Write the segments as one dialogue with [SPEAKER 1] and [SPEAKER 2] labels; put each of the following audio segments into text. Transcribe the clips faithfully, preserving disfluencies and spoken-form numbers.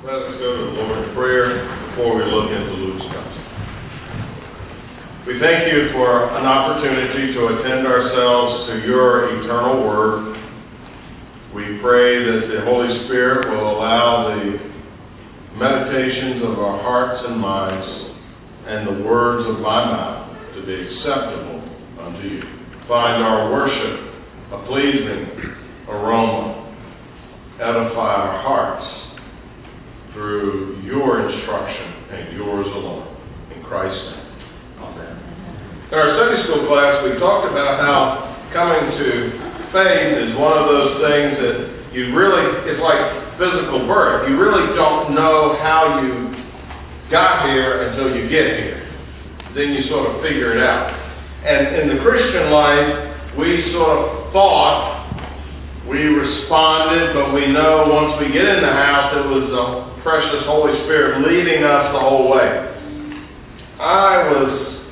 [SPEAKER 1] Let us go to the Lord in prayer before we look into Luke's gospel. We thank you for an opportunity to attend ourselves to your eternal word. We pray that the Holy Spirit will allow the meditations of our hearts and minds and the words of my mouth to be acceptable unto you. Find our worship a pleasing aroma. Edify our hearts through your instruction and yours alone. In Christ's name. Amen. In our Sunday school class, we talked about how coming to faith is one of those things that you really, it's like physical birth. You really don't know how you got here until you get here. Then you sort of figure it out. And in the Christian life, we sort of thought, we responded, but we know once we get in the house, it was the precious Holy Spirit leading us the whole way. I was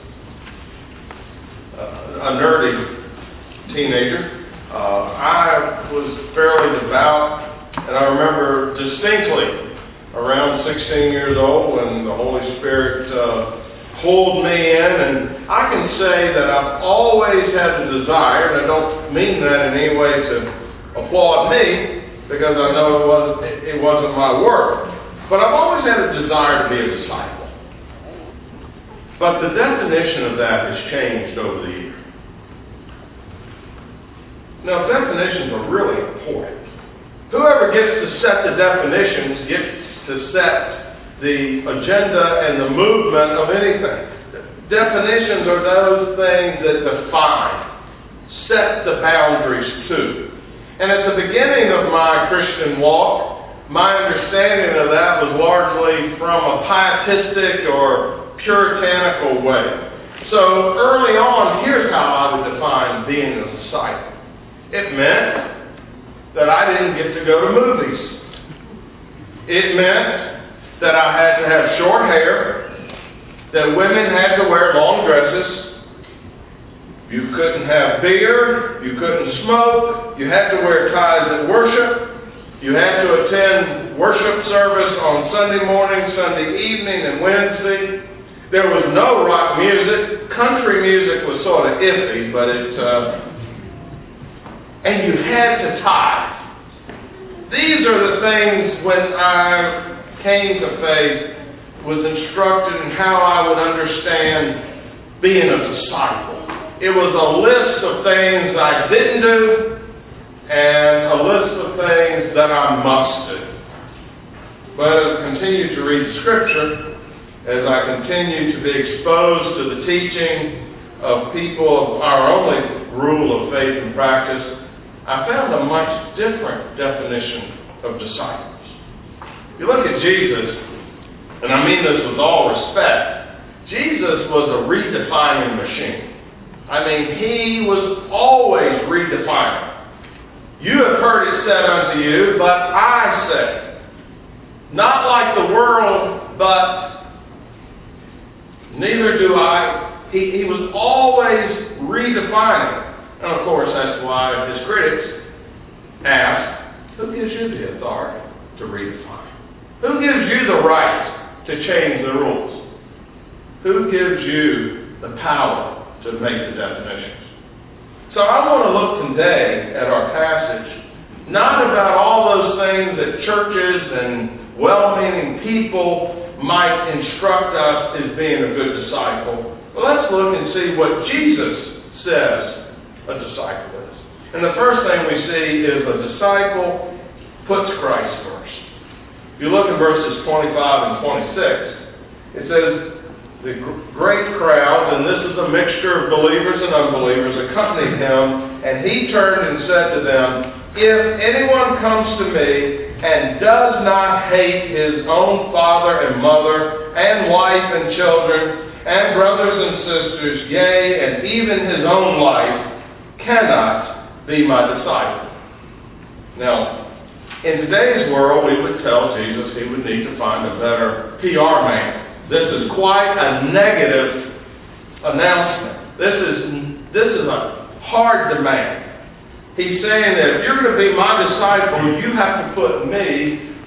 [SPEAKER 1] a nerdy teenager. Uh, I was fairly devout, and I remember distinctly around sixteen years old when the Holy Spirit uh, pulled me in, and I can say that I've always had the desire, and I don't mean that in any way to applaud me, because I know it, was, it wasn't my work, but I've always had a desire to be a disciple. But the definition of that has changed over the years. Now, definitions are really important. Whoever gets to set the definitions gets to set the agenda and the movement of anything. Definitions are those things that define, set the boundaries to. And at the beginning of my Christian walk, my understanding of that was largely from a pietistic or puritanical way. So early on, here's how I would define being a disciple. It meant that I didn't get to go to movies. It meant that I had to have short hair, that women had to wear long dresses. You couldn't have beer, you couldn't smoke, you had to wear ties at worship, you had to attend worship service on Sunday morning, Sunday evening, and Wednesday. There was no rock music. Country music was sort of iffy, but it, uh, and you had to tithe. These are the things when I came to faith, was instructed in how I would understand being a disciple. It was a list of things I didn't do and a list of things that I must do. But as I continue to read Scripture, as I continue to be exposed to the teaching of people of our only rule of faith and practice, I found a much different definition of disciples. You look at Jesus, and I mean this with all respect, Jesus was a redefining machine. I mean, he was always redefining. You have heard it said unto you, but I say, not like the world, but neither do I. He, he was always redefining. And of course, that's why his critics asked, who gives you the authority to redefine? Who gives you the right to change the rules? Who gives you the power to make the definitions? So I want to look today at our passage, not about all those things that churches and well-meaning people might instruct us as being a good disciple, but let's look and see what Jesus says a disciple is. And the first thing we see is a disciple puts Christ first. If you look at verses twenty-five and twenty-six, it says, the great crowds, and this is a mixture of believers and unbelievers, accompanied him, and he turned and said to them, if anyone comes to me and does not hate his own father and mother and wife and children and brothers and sisters, yea, and even his own life, cannot be my disciple. Now, in today's world, we would tell Jesus he would need to find a better P R man. This is quite a negative announcement. This is, this is a hard demand. He's saying that if you're going to be my disciple, you have to put me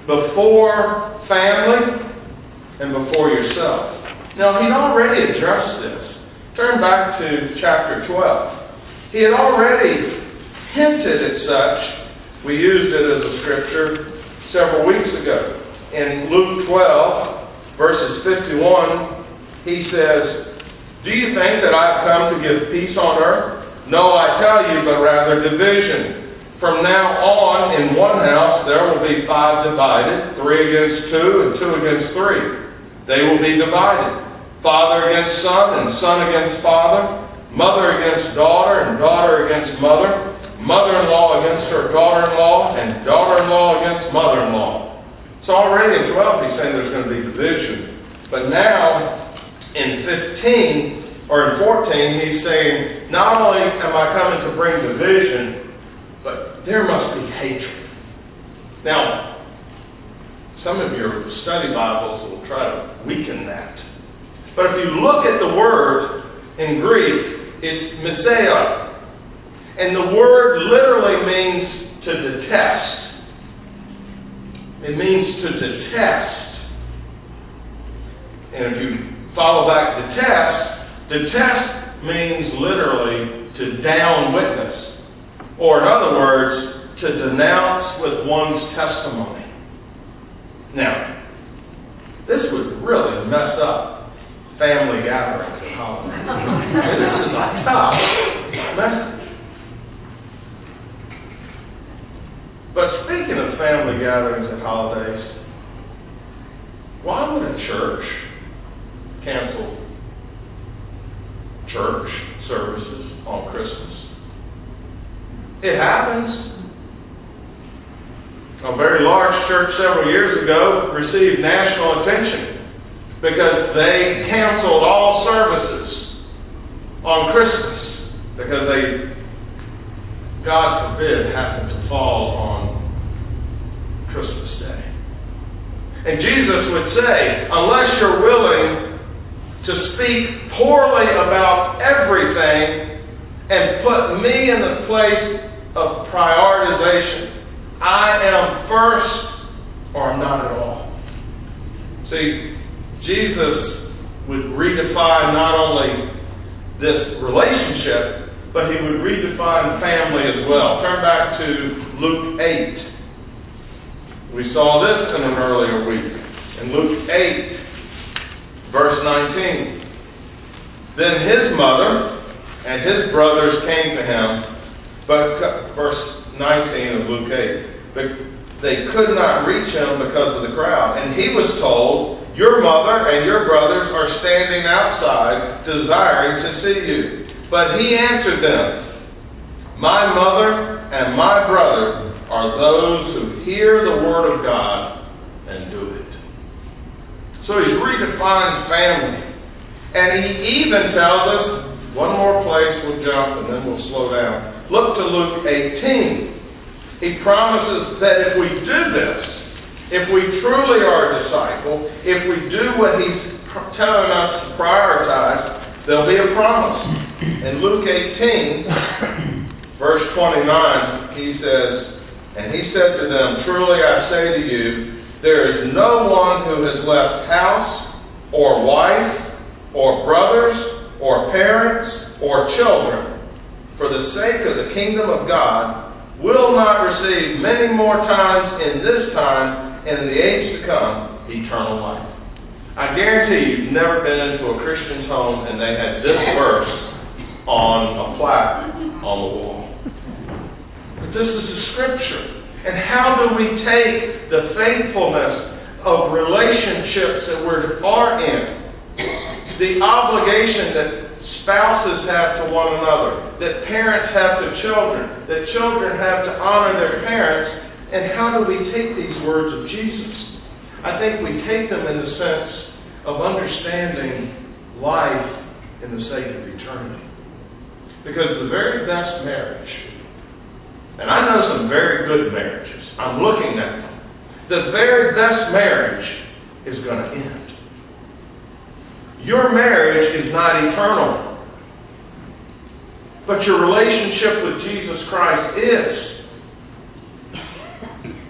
[SPEAKER 1] before family and before yourself. Now, he'd already addressed this. Turn back to chapter twelve. He had already hinted at such. We used it as a scripture several weeks ago. In Luke twelve, verses fifty-one, he says, "Do you think that I have come to give peace on earth? No, I tell you, but rather division. From now on, in one house there will be five divided, three against two, and two against three. They will be divided. Father against son, and son against father, mother against daughter, and daughter against mother, mother-in-law against her daughter-in-law, and daughter-in-law against mother-in-law." So already in twelve he's saying there's going to be division. But now in fifteen or in fourteen he's saying not only am I coming to bring division, but there must be hatred. Now, some of your study Bibles will try to weaken that. But if you look at the word in Greek, it's miseo. And the word literally means to detest. It means to detest. And if you follow back detest, detest means literally to down witness. Or in other words, to denounce with one's testimony. Now, this would really mess up family gatherings at holidays. This is a tough message. But speaking of family gatherings at holidays, why would a church cancel church services on Christmas? It happens. A very large church several years ago received national attention because they canceled all services on Christmas because they, God forbid, happened to fall on Christmas Day. And Jesus would say, unless you're willing to speak poorly about everything and put me in the place of prioritization, I am first or I'm not at all. See, Jesus would redefine not only this relationship, but he would redefine family as well. Turn back to Luke eight. We saw this in an earlier week. In Luke eight, verse nineteen. Then his mother and his brothers came to him, but verse nineteen of Luke eight, but they could not reach him because of the crowd. And he was told, your mother and your brothers are standing outside desiring to see you. But he answered them, my mother and my brother are those who hear the word of God and do it. So he's redefined family. And he even tells us, one more place we'll jump and then we'll slow down. Look to Luke eighteen. He promises that if we do this, if we truly are a disciple, if we do what he's telling us to prioritize, there'll be a promise. In Luke eighteen, verse twenty-nine, he says, and he said to them, truly I say to you, there is no one who has left house, or wife, or brothers, or parents, or children, for the sake of the kingdom of God, will not receive many more times in this time and in the age to come eternal life. I guarantee you've never been into a Christian's home and they had this verse on a plaque on the wall. But this is the scripture. And how do we take the faithfulness of relationships that we are in, the obligation that spouses have to one another, that parents have to children, that children have to honor their parents, and how do we take these words of Jesus? I think we take them in the sense of understanding life in the sake of eternity. Because the very best marriage, and I know some very good marriages, I'm looking at them, the very best marriage is going to end. Your marriage is not eternal. But your relationship with Jesus Christ is.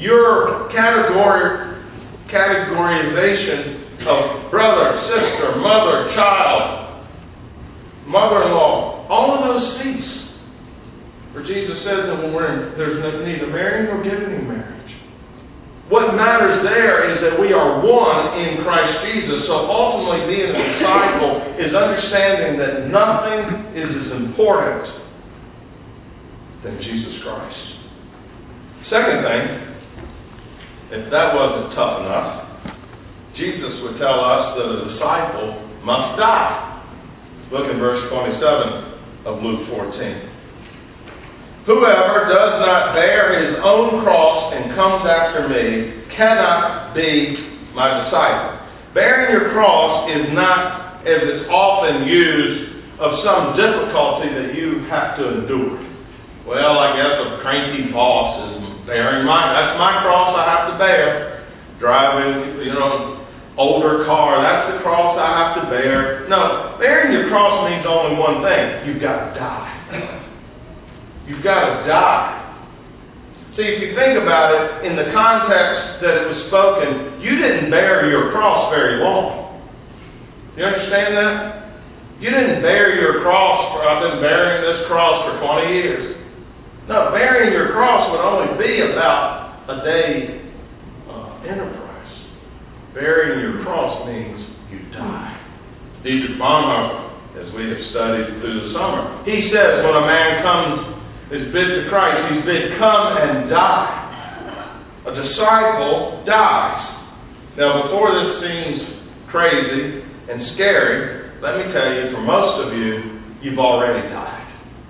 [SPEAKER 1] Your category, categorization of brother, sister, mother, child, mother-in-law, all of those cease. For Jesus says that when we're in, there's neither marrying nor giving in marriage. What matters there is that we are one in Christ Jesus. So ultimately being a disciple is understanding that nothing is as important than Jesus Christ. Second thing, if that wasn't tough enough, Jesus would tell us that a disciple must die. Look in verse twenty-seven of Luke fourteen. Whoever does not bear his own cross and comes after me cannot be my disciple. Bearing your cross is not, as it's often used, of some difficulty that you have to endure. Well, I guess a cranky boss is bearing my, that's my cross I have to bear. Driving, you know, older car, that's the cross I have to bear. No, bearing your cross means only one thing. You've got to die. You've got to die. See, if you think about it, in the context that it was spoken, you didn't bear your cross very long. You understand that? You didn't bear your cross for, I've been bearing this cross for twenty years. No, bearing your cross would only be about a day uh, enterprise. Bearing your cross means you die. Dietrich Bonhoeffer, as we have studied through the summer, he says when a man comes is bid to Christ, he's bid come and die. A disciple dies. Now, before this seems crazy and scary, let me tell you, for most of you, you've already died.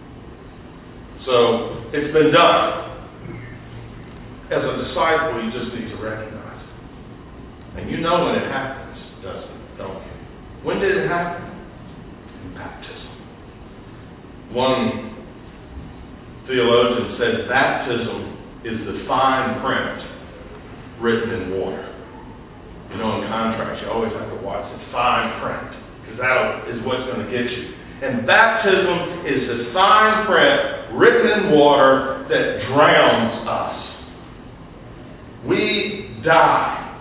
[SPEAKER 1] So, it's been done. As a disciple, you just need to recognize it. And you know when it happens, doesn't it? Don't you? When did it happen? In baptism. One theologian said baptism is the fine print written in water. You know, in contrast, you always have to watch the fine print, because that is what's going to get you. And baptism is the fine print written in water that drowns us. We die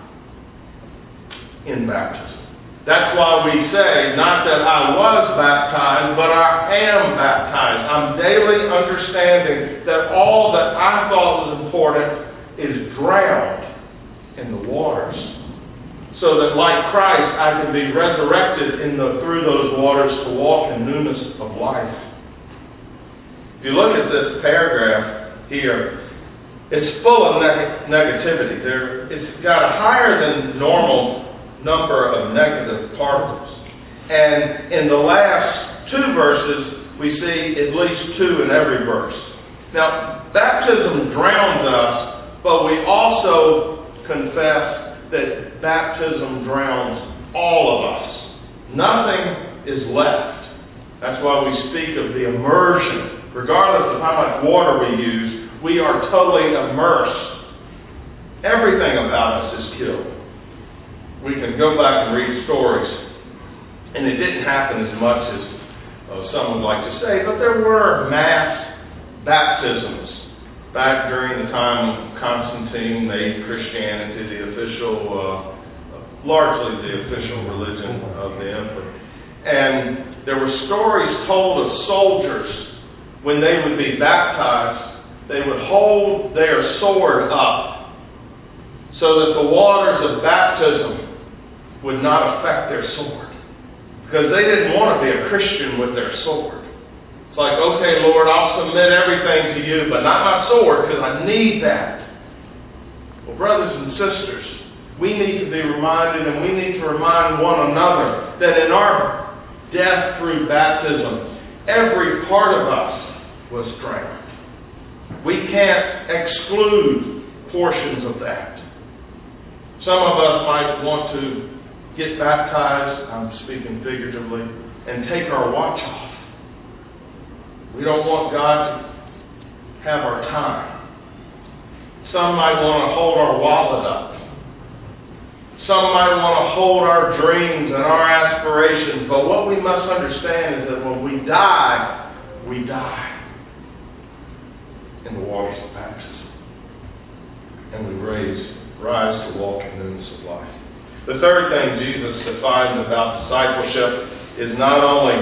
[SPEAKER 1] in baptism. That's why we say, not that I was baptized, but I am baptized. I'm daily understanding that all that I thought was important is drowned in the waters. So that like Christ, I can be resurrected in the, through those waters to walk in newness of life. If you look at this paragraph here, it's full of neg- negativity. There, it's got a higher than normal number of negative particles. And in the last two verses, we see at least two in every verse. Now, baptism drowns us, but we also confess that baptism drowns all of us. Nothing is left. That's why we speak of the immersion. Regardless of how much water we use, we are totally immersed. Everything about us is killed. We can go back and read stories, and it didn't happen as much as uh, some would like to say, but there were mass baptisms back during the time Constantine made Christianity the official, uh, largely the official religion of the emperor. And there were stories told of soldiers when they would be baptized, they would hold their sword up so that the waters of baptism would not affect their sword. Because they didn't want to be a Christian with their sword. It's like, okay, Lord, I'll submit everything to you, but not my sword, because I need that. Well, brothers and sisters, we need to be reminded, and we need to remind one another, that in our death through baptism, every part of us was drowned. We can't exclude portions of that. Some of us might want to get baptized, I'm speaking figuratively, and take our watch off. We don't want God to have our time. Some might want to hold our wallet up. Some might want to hold our dreams and our aspirations. But what we must understand is that when we die, we die in the waters of baptism. and we raise, rise to walk in newness of life. The third thing Jesus defines about discipleship is not only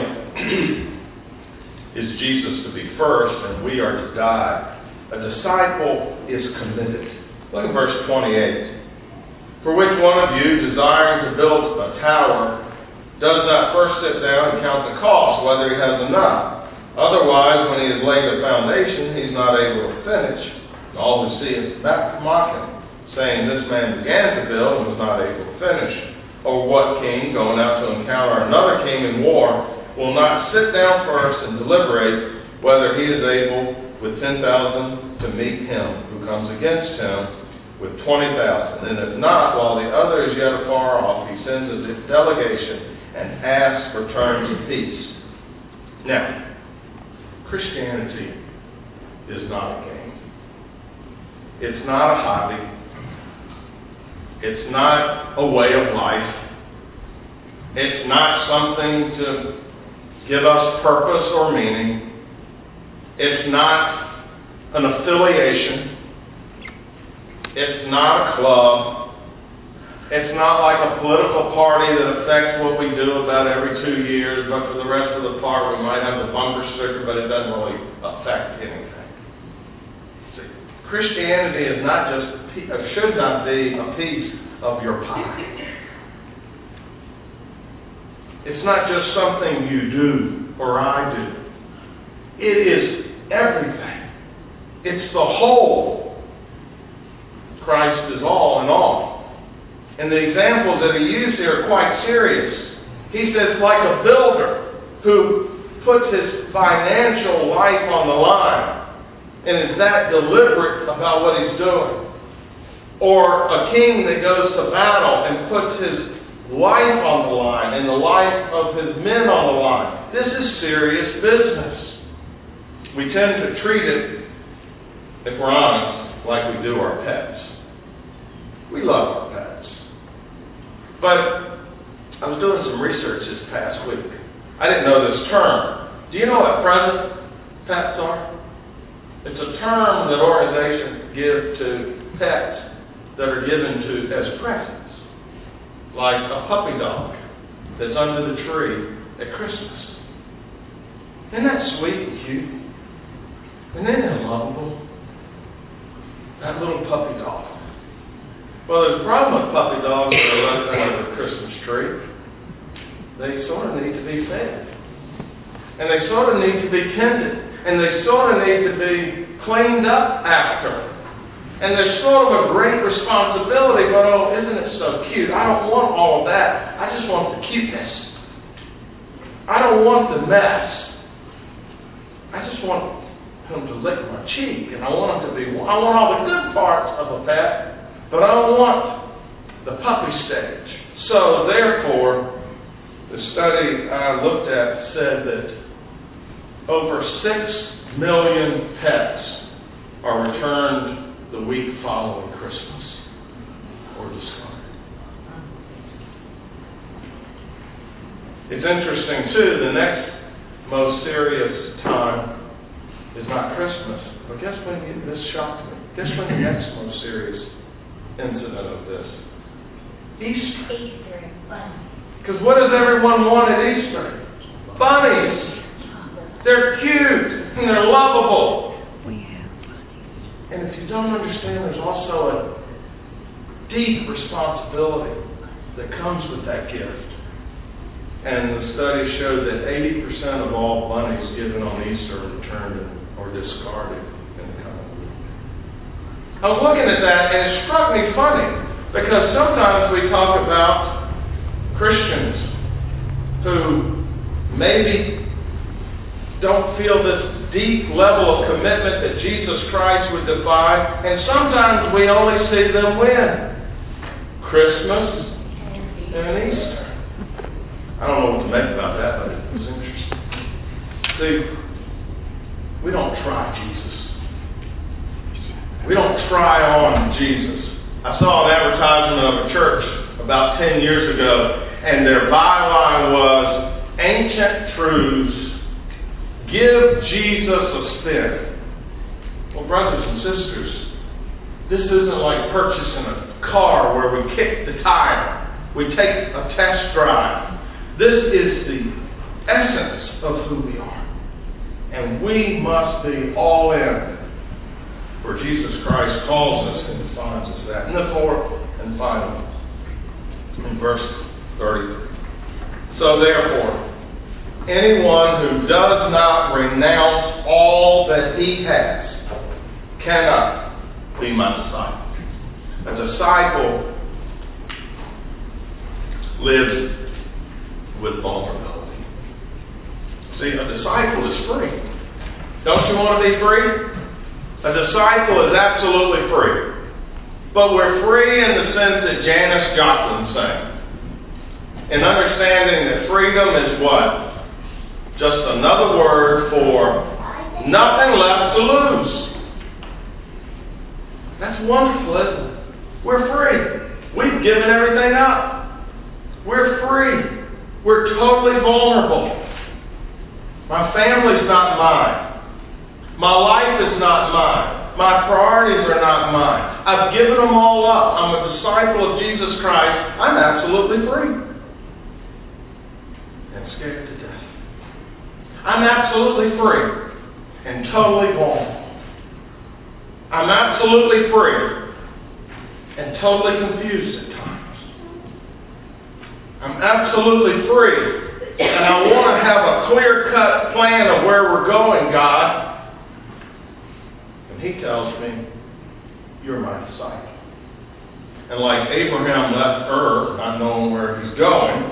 [SPEAKER 1] is Jesus to be first and we are to die, a disciple is committed. Look at verse twenty-eight. For which one of you, desiring to build a tower, does not first sit down and count the cost, whether he has enough? Otherwise, when he has laid the foundation, he is not able to finish. And all who see it mock him, saying, this man began to build and was not able to finish. Or what king, going out to encounter another king in war, will not sit down first and deliberate whether he is able with ten thousand to meet him who comes against him with twenty thousand? And if not, while the other is yet afar off, he sends a delegation and asks for terms of peace. Now, Christianity is not a game. It's not a hobby. It's not a way of life. It's not something to give us purpose or meaning. It's not an affiliation. It's not a club. It's not like a political party that affects what we do about every two years, but for the rest of the part we might have the bumper sticker, but it doesn't really affect anything. See, Christianity is not just, should not be a piece of your pie. It's not just something you do or I do. It is everything. It's the whole. Christ is all in all. And the examples that he used here are quite serious. He says, like a builder who puts his financial life on the line and is that deliberate about what he's doing. Or a king that goes to battle and puts his life on the line and the life of his men on the line. This is serious business. We tend to treat it, if we're honest, like we do our pets. We love our pets. But I was doing some research this past week. I didn't know this term. Do you know what present pets are? It's a term that organizations give to pets that are given to as presents. Like a puppy dog that's under the tree at Christmas. Isn't that sweet and cute? And isn't that lovable? That little puppy dog. Well, there's a problem with puppy dogs that are left under the Christmas tree. They sort of need to be fed. And they sort of need to be tended. And they sort of need to be cleaned up after. And there's sort of a great responsibility, but oh, isn't it so cute? I don't want all of that. I just want the cuteness. I don't want the mess. I just want him to lick my cheek, and I want him to be, I want all the good parts of a pet, but I don't want the puppy stage. So therefore, the study I looked at said that over six million pets are returned the week following Christmas or discarded. It's interesting too, the next most serious time is not Christmas. But guess when you, this shocked me. Guess when the next most serious incident of this? Easter.
[SPEAKER 2] Easter, bunnies.
[SPEAKER 1] Because what does everyone want at Easter? Bunnies. They're cute and they're lovable. And if you don't understand, there's also a deep responsibility that comes with that gift. And the study showed that eighty percent of all bunnies given on Easter are returned or discarded in the coming week. I was looking at that and it struck me funny because sometimes we talk about Christians who maybe don't feel this deep level of commitment that Jesus Christ would define, and sometimes we only see them when? Christmas and Easter. I don't know what to make about that, but it was interesting. See, we don't try Jesus. We don't try on Jesus. I saw an advertisement of a church about ten years ago, and their byline was, Ancient Truths, Give Jesus a Spin. Well, brothers and sisters, This isn't like purchasing a car where we kick the tire. We take a test drive. This is the essence of who we are. And we must be all in. For Jesus Christ calls us and defines us that. And the fourth and final, in verse thirty-three. So therefore, anyone who does not renounce all that he has cannot be my disciple. A disciple lives with vulnerability. See, a disciple is free. Don't you want to be free? A disciple is absolutely free. But we're free in the sense that Janis Joplin sang. In understanding that freedom is what? Just another word for nothing left to lose. That's wonderful, isn't it? We're free. We've given everything up. We're free. We're totally vulnerable. My family's not mine. My life is not mine. My priorities are not mine. I've given them all up. I'm a disciple of Jesus Christ. I'm absolutely free. And scared to death. I'm absolutely free and totally vulnerable. I'm absolutely free and totally confused at times. I'm absolutely free, and I want to have a clear-cut plan of where we're going, God. And He tells me, you're my disciple. And like Abraham left Ur, not knowing where he's going,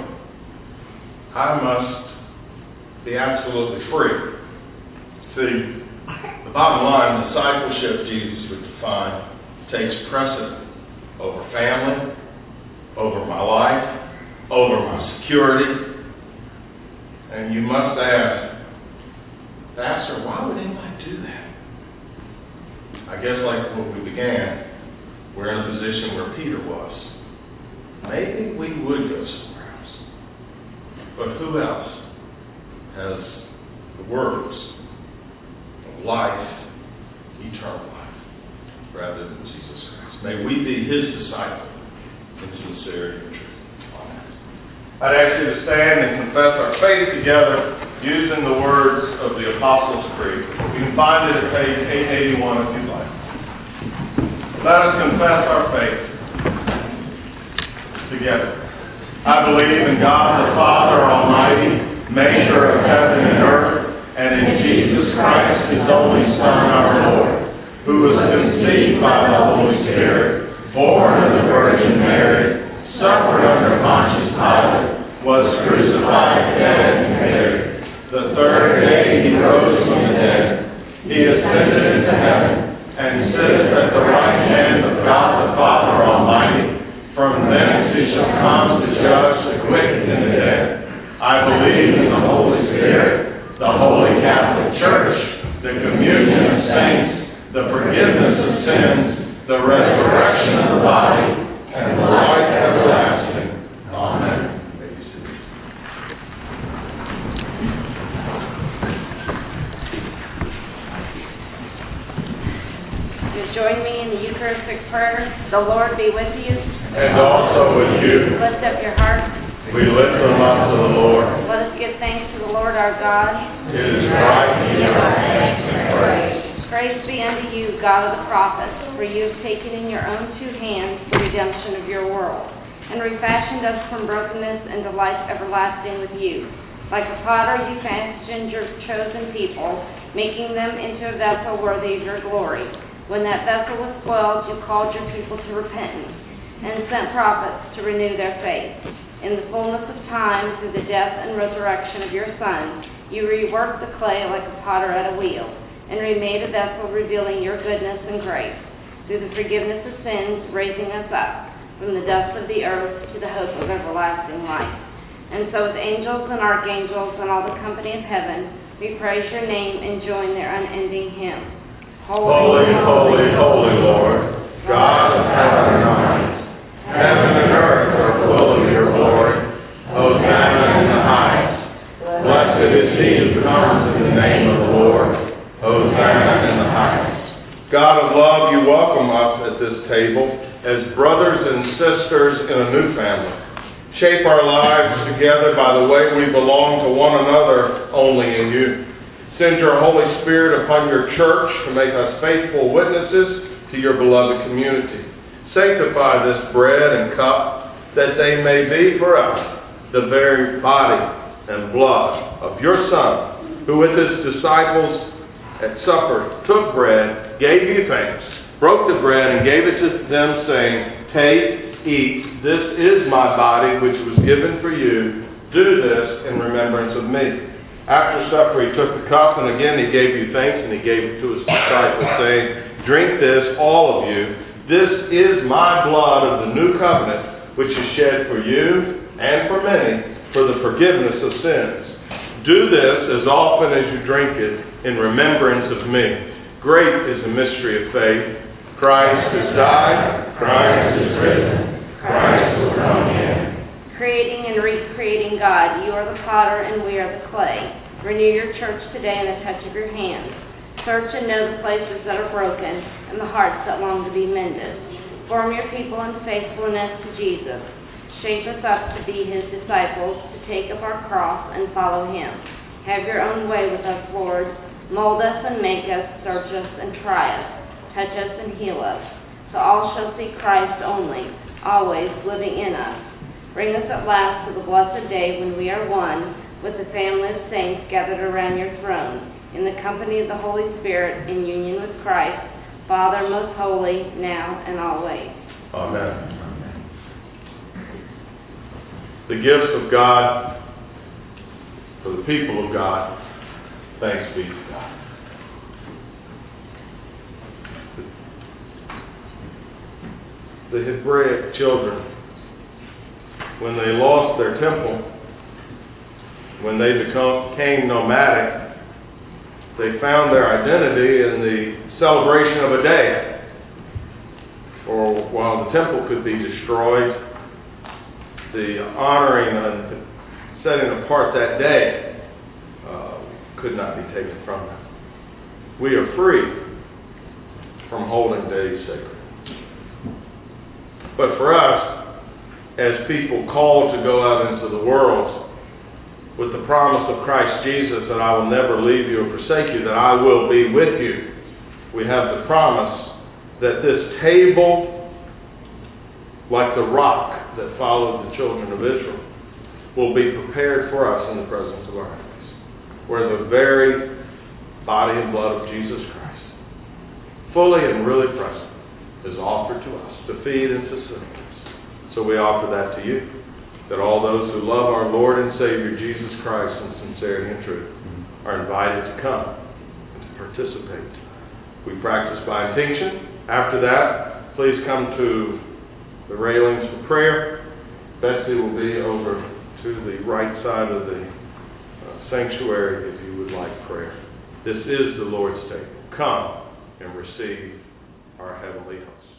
[SPEAKER 1] I must be absolutely free. See, the bottom line, discipleship, Jesus would define, takes precedent over family, over my life, over my security. And you must ask, Pastor, why would anybody do that? I guess like when we began, we're in a position where Peter was. Maybe we would go somewhere else. But who else has the words of life, eternal life, rather than Jesus Christ? May we be His disciple in sincerity and truth. Amen. I'd ask you to stand and confess our faith together using the words of the Apostles' Creed. You can find it at page eight eighty-one if you'd like. Let us confess our faith together. I believe in God the Father Almighty, maker of heaven and earth, and in Jesus Christ, His only Son, our Lord, who was conceived by the Holy Spirit, born of the Virgin Mary, suffered under Pontius Pilate, was crucified, dead, and buried. The third day He rose from the dead. He ascended into heaven, and sitteth at the right hand of God the Father Almighty. From thence He shall come to judge the quick and the dead. I believe in the Holy Spirit, the Holy Catholic Church, the communion of saints, the forgiveness of sins, the resurrection of the body, and the life everlasting. Amen.
[SPEAKER 2] Join me in the Eucharistic prayer. The Lord be with you.
[SPEAKER 1] And also with you.
[SPEAKER 2] Lift up your hearts.
[SPEAKER 1] We lift them up to the Lord.
[SPEAKER 2] Let us give thanks to the Lord our God.
[SPEAKER 1] It is right to give our thanks and praise.
[SPEAKER 2] Praise be unto you, God of the prophets, for you have taken in your own two hands the redemption of your world, and refashioned us from brokenness into life everlasting with you. Like a potter, you fashioned your chosen people, making them into a vessel worthy of your glory. When that vessel was spoiled, you called your people to repentance and sent prophets to renew their faith. In the fullness of time, through the death and resurrection of your Son, you reworked the clay like a potter at a wheel, and remade a vessel revealing your goodness and grace. Through the forgiveness of sins, raising us up from the dust of the earth to the hope of everlasting life. And so with angels and archangels and all the company of heaven, we praise your name and join their unending hymn.
[SPEAKER 1] Holy, holy, holy Lord, God of heaven and earth. Heaven and earth are full of your glory. Hosanna in the highest. Blessed is he who comes in the name of the Lord. Hosanna in the highest. God of love, you welcome us at at this table as brothers and sisters in a new family. Shape our lives together by the way we belong to one another only in you. Send your Holy Spirit upon your church to make us faithful witnesses to your beloved community. Sanctify this bread and cup that they may be for us the very body and blood of your Son, who with his disciples at supper took bread, gave you thanks, broke the bread and gave it to them, saying, "Take, eat, this is my body which was given for you. Do this in remembrance of me." After supper he took the cup, and again he gave you thanks, and he gave it to his disciples, saying, "Drink this, all of you. This is my blood of the new covenant, which is shed for you and for many for the forgiveness of sins. Do this as often as you drink it in remembrance of me." Great is the mystery of faith. Christ has died. Christ is risen. Christ will come again.
[SPEAKER 2] Creating and recreating God, you are the potter and we are the clay. Renew your church today in the touch of your hands. Search and know the places that are broken and the hearts that long to be mended. Form your people in faithfulness to Jesus. Shape us up to be his disciples, to take up our cross and follow him. Have your own way with us, Lord. Mold us and make us, search us and try us. Touch us and heal us. So all shall see Christ only, always living in us. Bring us at last to the blessed day when we are one with the family of saints gathered around your throne, in the company of the Holy Spirit, in union with Christ, Father most holy, now and always.
[SPEAKER 1] Amen. The gifts of God for the people of God. Thanks be to God. The Hebraic children, when they lost their temple, when they become, became nomadic, they found their identity in the celebration of a day. For while the temple could be destroyed, the honoring and setting apart that day uh, could not be taken from them. We are free from holding days sacred. But for us, as people called to go out into the world with the promise of Christ Jesus that I will never leave you or forsake you, that I will be with you, we have the promise that this table, like the rock that followed the children of Israel, will be prepared for us in the presence of our enemies, where the very body and blood of Jesus Christ, fully and really present, is offered to us to feed and sustain us. So we offer that to you, that all those who love our Lord and Savior Jesus Christ in sincerity and truth are invited to come and to participate. We practice by intinction. After that, please come to the railings for prayer. Betsy will be over to the right side of the uh, sanctuary if you would like prayer. This is the Lord's table. Come and receive our heavenly host.